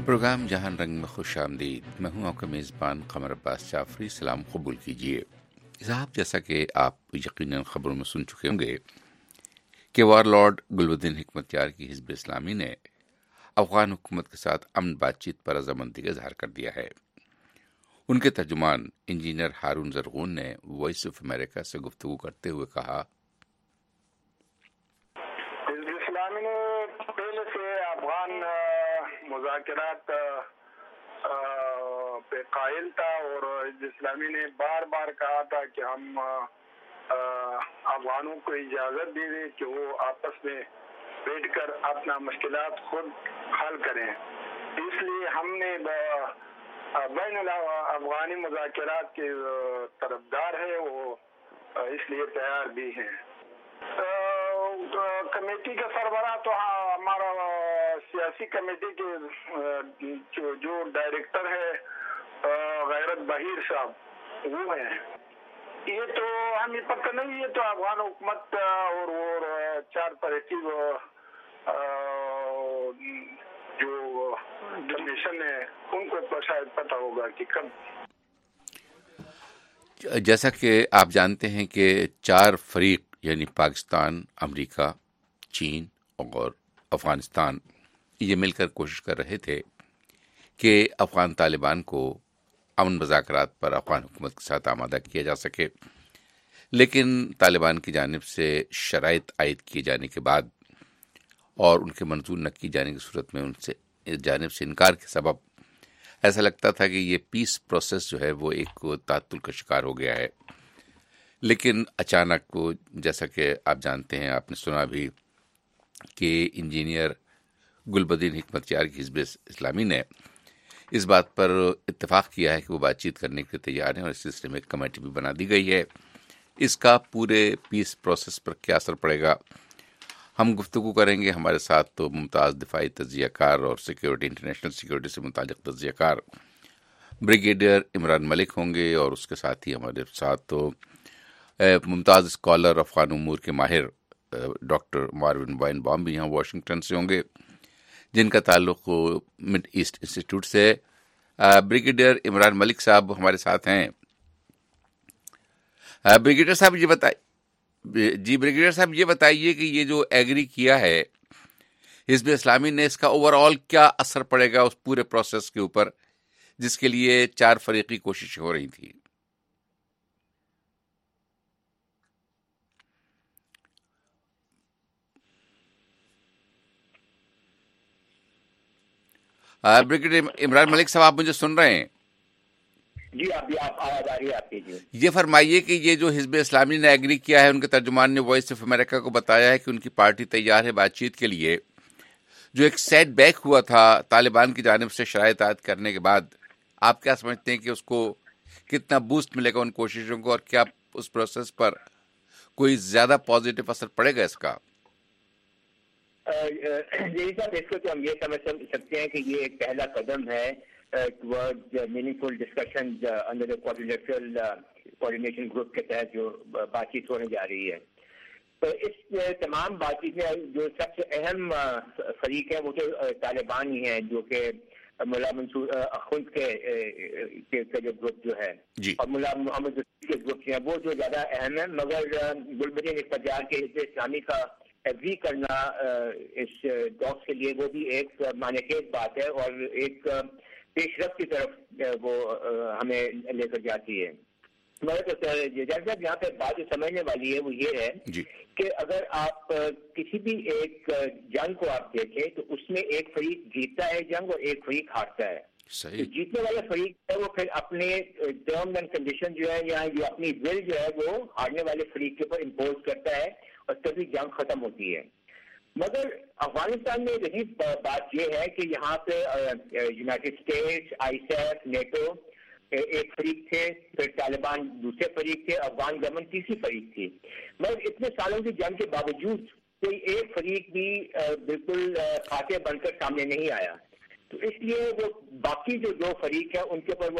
Programme जहान रंग में खुश आमदीद। मैं हूं आपका मेज़बान कमर अब्बास जाफरी। सलाम कबूल कीजिए साहब। जैसा कि आप यकीनन खबरों में सुन चुके होंगे कि वारलॉर्ड गुलबुद्दीन हिकमतयार की हिज़्ब इस्लामी ने अफगान हुकूमत के साथ अमन बातचीत पर रजामंदी का इजहार कर दिया है। उनके तर्जुमान इंजीनियर हारून जरगून ने वॉइस ऑफ अमेरिका से गुफ्तगू करते हुए कहा, हिज़्ब इस्लामी ने पहले से अफगान मुज़ाकरात पे कायल था और हिज़्ब इस्लामी ने बार बार कहा था कि हम अफगानों को इजाज़त दे दें कि वो आपस में बैठकर अपना मुश्किलात खुद हल करें। इसलिए हमने बैन अफगानी मुज़ाकरात के तरफदार है, वो इसलिए तैयार भी हैं। कमेटी का सरबराह तो हमारा सियासी कमेटी के जो डायरेक्टर है गैरत बहीर साहब, वो हैं। ये तो हमें पता नहीं, ये तो अफगान हुकूमत और चार तरक्की जो कमीशन है उनको शायद पता होगा कि कब। जैसा कि आप जानते हैं कि चार फरीक यानी पाकिस्तान, अमेरिका, चीन और अफगानिस्तान ये मिलकर कोशिश कर रहे थे कि अफगान तालिबान को अमन मुज़ाकरात पर अफगान हुकूमत के साथ आमादा किया जा सके, लेकिन तालिबान की जानिब से शराइत आयद किए जाने के बाद और उनके मंजूर न की जाने की सूरत में उनसे जानिब से इनकार के सबब ऐसा लगता था कि ये पीस प्रोसेस जो है वो एक तातुल का शिकार हो गया है। लेकिन अचानक वो, जैसा कि आप जानते हैं, आपने सुना भी कि इंजीनियर गुलबुद्दीन हिकमतयार की हिज़्ब इस्लामी ने इस बात पर इत्तेफाक किया है कि वो बातचीत करने के लिए तैयार हैं और इस सिलसिले में एक कमेटी भी बना दी गई है। इसका पूरे पीस प्रोसेस पर क्या असर पड़ेगा, हम गुफ्तगू करेंगे। हमारे साथ तो मुमताज़ दिफाई तज्ज़ियाकार और सिक्योरिटी, इंटरनेशनल सिक्योरिटी से मुताल्लिक़ तज्ज़ियाकार ब्रिगेडियर इमरान मलिक होंगे और उसके साथ ही हमारे साथ तो मुमताज़ स्कॉलर अफ़गान उमूर के माहिर डॉक्टर मार्विन वाइनबाउम भी यहाँ वाशिंगटन से होंगे, जिनका ताल्लुक़ मिड ईस्ट इंस्टीट्यूट से। ब्रिगेडियर इमरान मलिक साहब हमारे साथ हैं। ब्रिगेडियर साहब ये बताइए कि ये जो एग्री किया है हिज़्ब इस्लामी ने, इसका ओवरऑल क्या असर पड़ेगा उस पूरे प्रोसेस के ऊपर जिसके लिए चार फरीकी कोशिशें हो रही थी। ब्रिगेडियर इमरान मलिक साहब, आप मुझे सुन रहे हैं? जी, अभी आप आवाज आ रही है आपकी। जी, ये फरमाइए कि ये जो हिज़्ब इस्लामी ने एग्री किया है, उनके तर्जुमान ने वॉइस ऑफ अमेरिका को बताया है कि उनकी पार्टी तैयार है बातचीत के लिए। जो एक सेट बैक हुआ था तालिबान की जानिब से शराइत आयद करने के बाद, आप क्या समझते हैं कि उसको कितना बूस्ट मिलेगा उन कोशिशों को, और क्या उस प्रोसेस पर कोई ज्यादा पॉजिटिव असर पड़ेगा इसका? यही साहब, इसको तो हम ये समझ सकते हैं कि ये एक पहला कदम है towards meaningful discussion under the quadrilateral coordination group के तहत जो बातचीत होने जा रही है। तो इस तमाम बातचीत में जो सबसे अहम फरीक है वो तो तालिबान ही है, जो कि मुल्ला मंसूर अखुंद के जो ग्रुप जो है और मुल्ला मोहम्मद के ग्रुप हैं, वो जो ज्यादा अहम है। मगर गुलबुद्दीन हिकमतयार के हिज़्ब इस्लामी का एग्री करना इस डॉक्स के लिए वो भी एक मानेखेज बात है और एक पेशरफ की तरफ वो हमें लेकर जाती है। मगर जैसा यहाँ पे बात जो समझने वाली है वो ये है कि अगर आप किसी भी एक जंग को आप देखें तो उसमें एक फरीक जीतता है जंग और एक फरीक हारता है। तो जीतने वाला फरीक है वो फिर अपने टर्म्स एंड कंडीशन जो है या जो अपनी विल जो है वो हारने वाले फरीक के ऊपर इम्पोज करता है और तभी जंग खत्म होती है। मगर अफगानिस्तान में रही बात यह है कि यहाँ पे यूनाइटेड स्टेट्स, आईसैफ, नेटो एक फरीक थे, फिर तालिबान दूसरे फरीक थे, अफगान गवर्नमेंट तीसरी फरीक थी। मगर इतने सालों की जंग के बावजूद कोई एक फरीक भी बिल्कुल फातेह बनकर सामने नहीं आया। तो इसलिए वो बाकी जो दो फरीक है उनके ऊपर